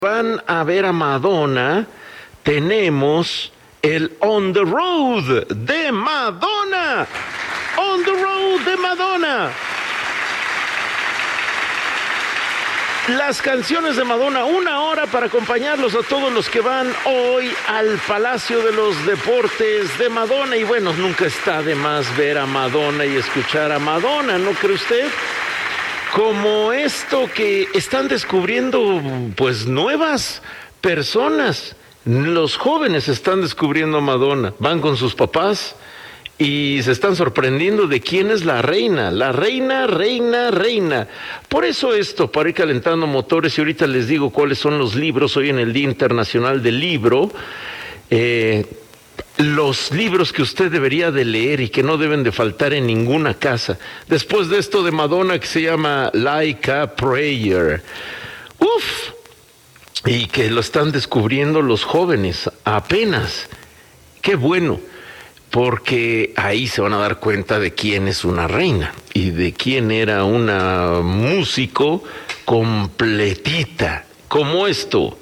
Van a ver a Madonna, tenemos el On the Road de Madonna. On the Road de Madonna. Las canciones de Madonna, 1 hora para acompañarlos a todos los que van hoy al Palacio de los Deportes de Madonna. Y bueno, nunca está de más ver a Madonna y escuchar a Madonna, ¿no cree usted? Como esto que están descubriendo, pues, nuevas personas. Los jóvenes están descubriendo a Madonna, van con sus papás y se están sorprendiendo de quién es la reina. La reina, reina, reina. Por eso esto, para ir calentando motores, y ahorita les digo cuáles son los libros, hoy en el Día Internacional del Libro, los libros que usted debería de leer y que no deben de faltar en ninguna casa. Después de esto de Madonna que se llama Like a Prayer. ¡Uf! Y que lo están descubriendo los jóvenes apenas. ¡Qué bueno! Porque ahí se van a dar cuenta de quién es una reina y de quién era una músico completita, como esto.